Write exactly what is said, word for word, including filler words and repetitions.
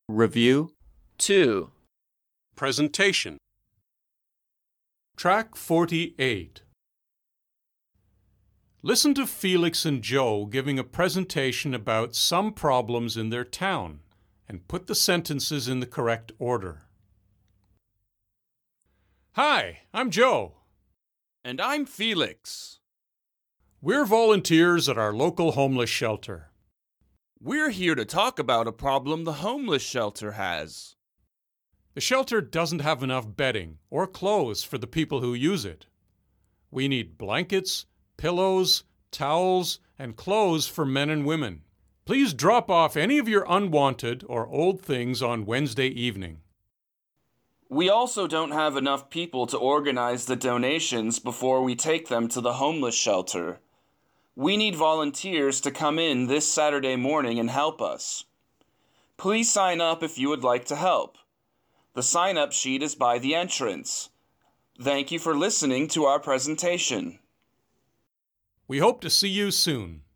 Review. two. Presentation. Track forty-eight. Listen to Felix and Joe giving a presentation about some problems in their town and put the sentences in the correct order. Hi, I'm Joe. And I'm Felix. We're volunteers at our local homeless shelter. We're here to talk about a problem the homeless shelter has. The shelter doesn't have enough bedding or clothes for the people who use it. We need blankets, pillows, towels, and clothes for men and women. Please drop off any of your unwanted or old things on Wednesday evening. We also don't have enough people to organize the donations before we take them to the homeless shelter. We need volunteers to come in this Saturday morning and help us. Please sign up if you would like to help. The sign-up sheet is by the entrance. Thank you for listening to our presentation. We hope to see you soon.